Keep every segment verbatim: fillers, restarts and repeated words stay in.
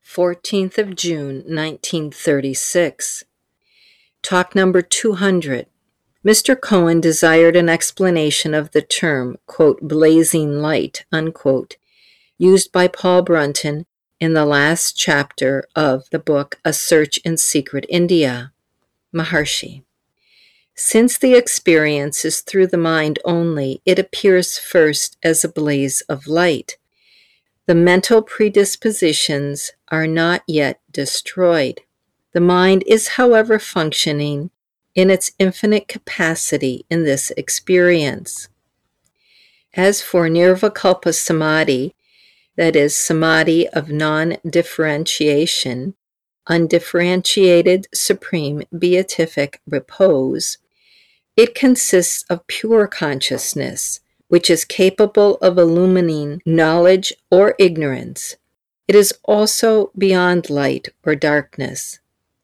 fourteenth of June, nineteen thirty-six. Talk number two hundred. Mister Cohen desired an explanation of the term, quote, blazing light, unquote, used by Paul Brunton in the last chapter of the book A Search in Secret India. Maharshi. Since the experience is through the mind only, it appears first as a blaze of light. The mental predispositions are not yet destroyed. The mind is, however, functioning in its infinite capacity in this experience. As for Nirvikalpa Samadhi, that is, Samadhi of non-differentiation, undifferentiated supreme beatific repose, it consists of pure consciousness, which is capable of illumining knowledge or ignorance. It is also beyond light or darkness.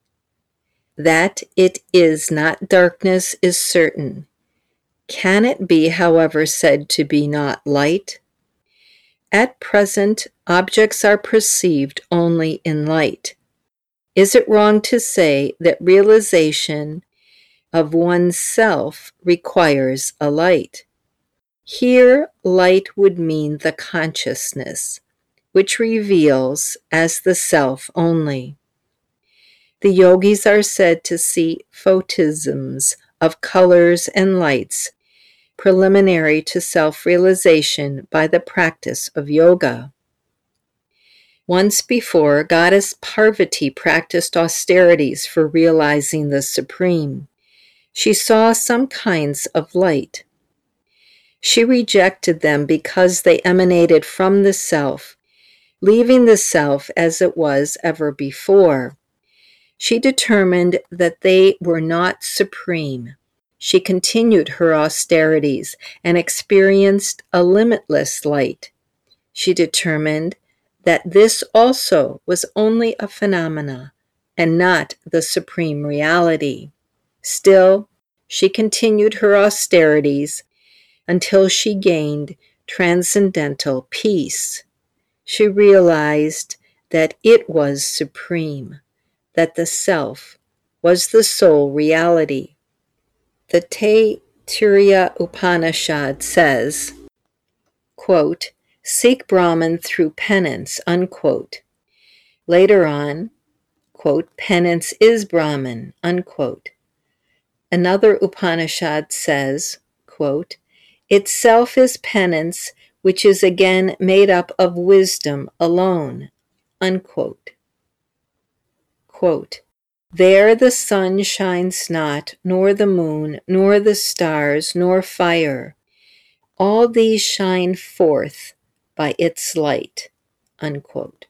That it is not darkness is certain. Can it be, however, said to be not light? At present, objects are perceived only in light. Is it wrong to say that realization of oneself requires a light? Here, light would mean the consciousness, which reveals as the self only. The yogis are said to see photisms of colors and lights preliminary to self-realization by the practice of yoga. Once before, Goddess Parvati practiced austerities for realizing the Supreme. She saw some kinds of light. She rejected them because they emanated from the self, leaving the self as it was ever before. She determined that they were not supreme. She continued her austerities and experienced a limitless light. She determined that this also was only a phenomena and not the supreme reality. Still, she continued her austerities until she gained transcendental peace. She realized that it was supreme, that the self was the sole reality. The Taittiriya Upanishad says, quote, seek Brahman through penance, unquote. Later on, quote, penance is Brahman, unquote. Another Upanishad says, quote, itself is penance, which is again made up of wisdom alone, unquote. Quote, there the sun shines not, nor the moon, nor the stars, nor fire. All these shine forth by its light, unquote.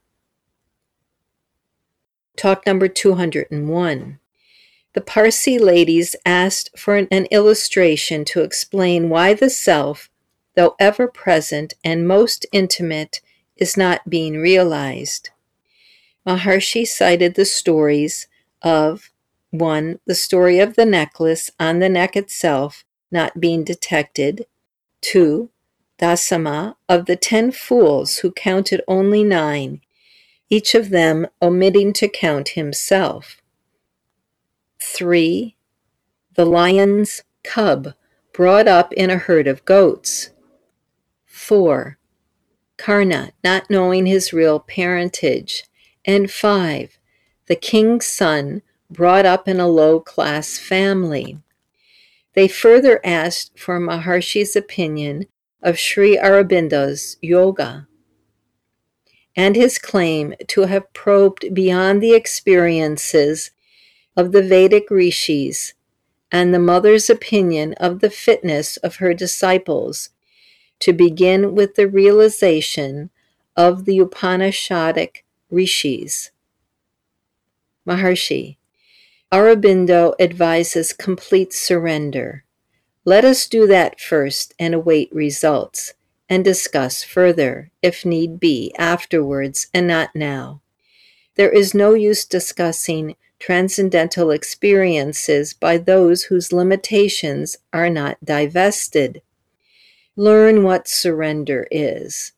Talk number two hundred one. The Parsi ladies asked for an, an illustration to explain why the self, though ever present and most intimate, is not being realized. Maharshi cited the stories of one, the story of the necklace on the neck itself not being detected, two, Dasama of the ten fools who counted only nine, each of them omitting to count himself, three, the lion's cub brought up in a herd of goats, four, Karna not knowing his real parentage, and five, the king's son brought up in a low-class family. They further asked for Maharshi's opinion of Sri Aurobindo's yoga and his claim to have probed beyond the experiences of the Vedic rishis and the mother's opinion of the fitness of her disciples to begin with the realization of the Upanishadic rishis. Maharshi, Aurobindo advises complete surrender. Let us do that first and await results, and discuss further, if need be, afterwards and not now. There is no use discussing transcendental experiences by those whose limitations are not divested. Learn what surrender is.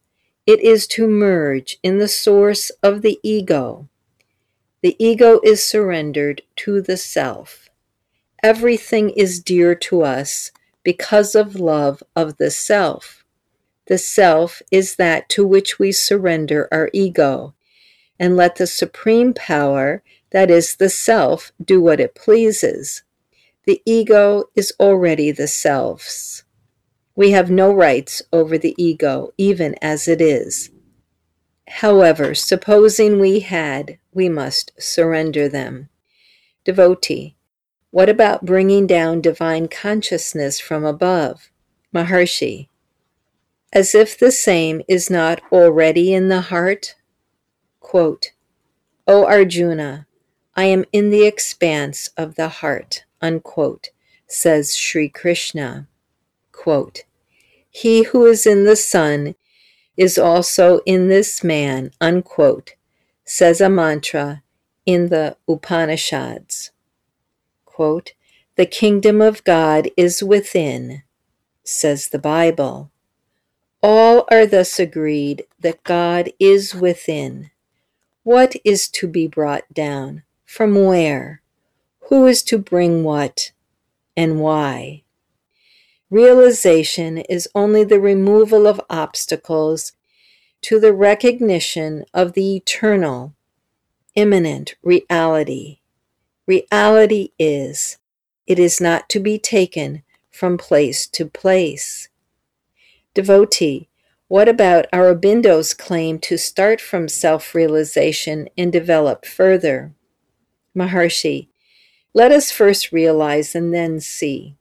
It is to merge in the source of the ego. The ego is surrendered to the self. Everything is dear to us because of love of the self. The self is that to which we surrender our ego, and let the supreme power, that is the self, do what it pleases. The ego is already the self's. We have no rights over the ego, even as it is. However, supposing we had, we must surrender them. Devotee: what about bringing down divine consciousness from above? Maharshi: as if the same is not already in the heart? Quote, O Arjuna, I am in the expanse of the heart, unquote, says Sri Krishna. Quote, he who is in the sun is also in this man, unquote, says a mantra in the Upanishads. Quote, the kingdom of God is within, says the Bible. All are thus agreed that God is within. What is to be brought down? From where? Who is to bring what? And why? Realization is only the removal of obstacles to the recognition of the eternal, immanent reality. Reality is. It is not to be taken from place to place. Devotee: what about Aurobindo's claim to start from self-realization and develop further? Maharshi: let us first realize and then see.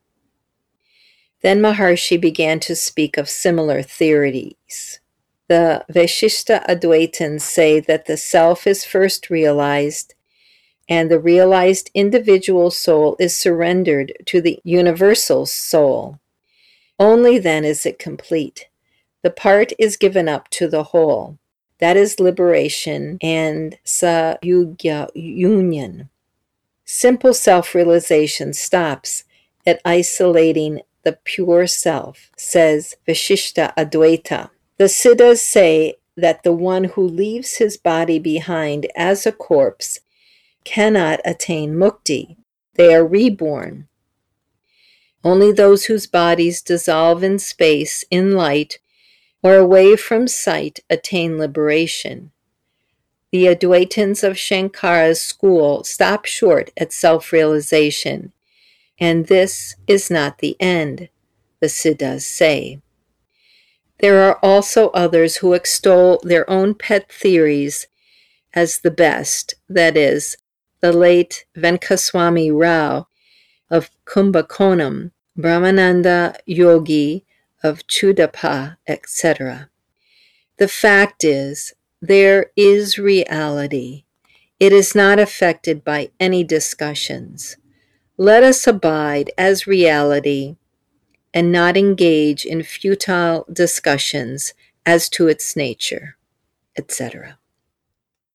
Then Maharshi began to speak of similar theories. The Vaishishta Advaitins say that the self is first realized, and the realized individual soul is surrendered to the universal soul. Only then is it complete. The part is given up to the whole. That is liberation and sayugya union. Simple self-realization stops at isolating the pure self, says Vaishishta Advaita. The Siddhas say that the one who leaves his body behind as a corpse cannot attain mukti. They are reborn. Only those whose bodies dissolve in space, in light, or away from sight attain liberation. The Advaitins of Shankara's school stop short at self-realization, and this is not the end, the Siddhas say. There are also others who extol their own pet theories as the best, that is, the late Venkaswami Rao of Kumbakonam, Brahmananda Yogi of Chudapa, et cetera. The fact is, there is reality. It is not affected by any discussions. Let us abide as reality and not engage in futile discussions as to its nature, et cetera.